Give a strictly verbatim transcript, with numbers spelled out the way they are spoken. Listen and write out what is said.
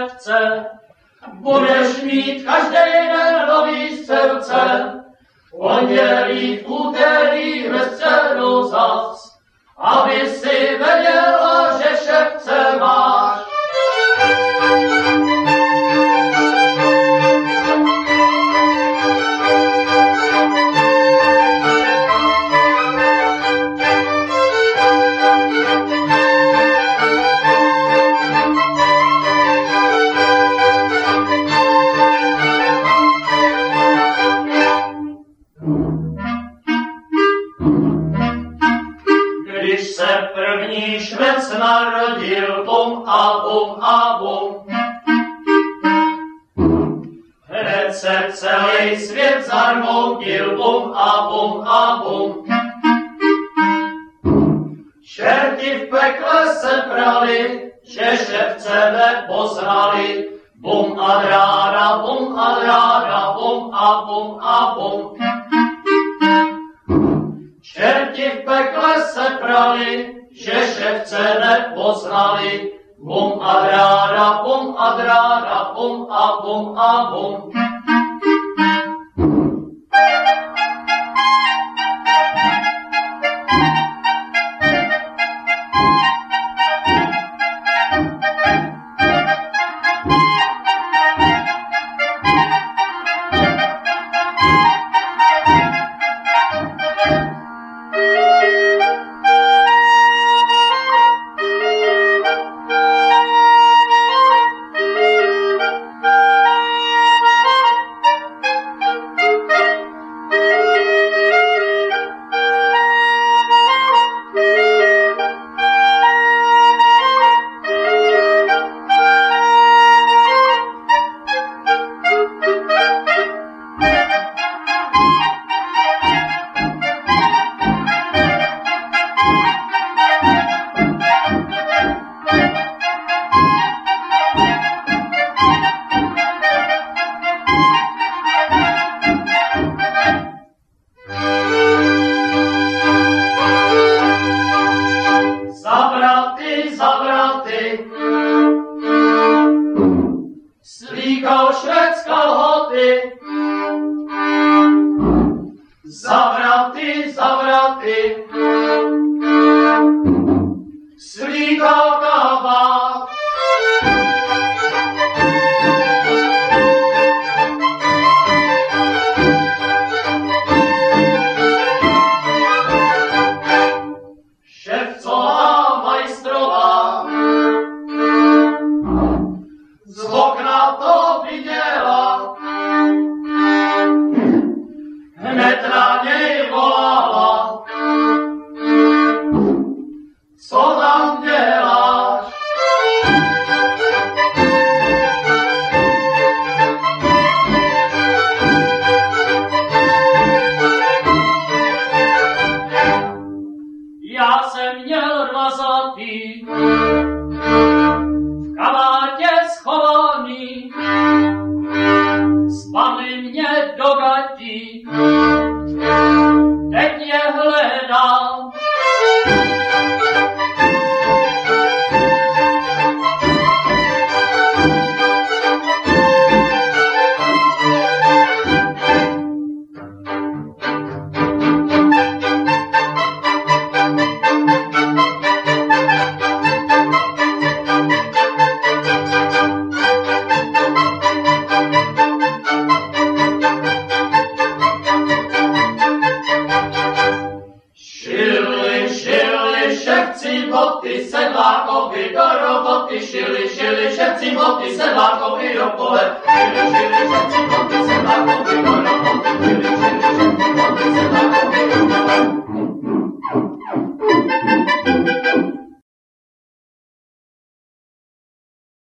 ševce, budeš mít každý den nový střelce. V pondělí, v úterý, ve středu zas, aby si věděla, že ševce máš. Když se první švec narodil, bum a bum a bum, hned se celý svět zarmoutil, bum a bum a bum. Čerti v pekle se prali, že ševce nepoznali, bum a dráda, bum a dráda, bum a bum a bum. Čerti v pekle se prali, že ševce nepoznali, bum a dráda, bum a dráda, bum a bum a bum. Slíkal švec kalhoty, zavraty, zavraty, slíkal kabát. Ševcová majstrová z okna to viděla, hned na něj volala. Co tam děláš? Já jsem měl dva zlatý, v kabátě schovaný, spadly mě do gatí, teď je hledám. Boty sedlákovi do roboty, šili, šili, ševci boty sedlákovi do pole, šili, šili, ševci boty sedlákovi do roboty.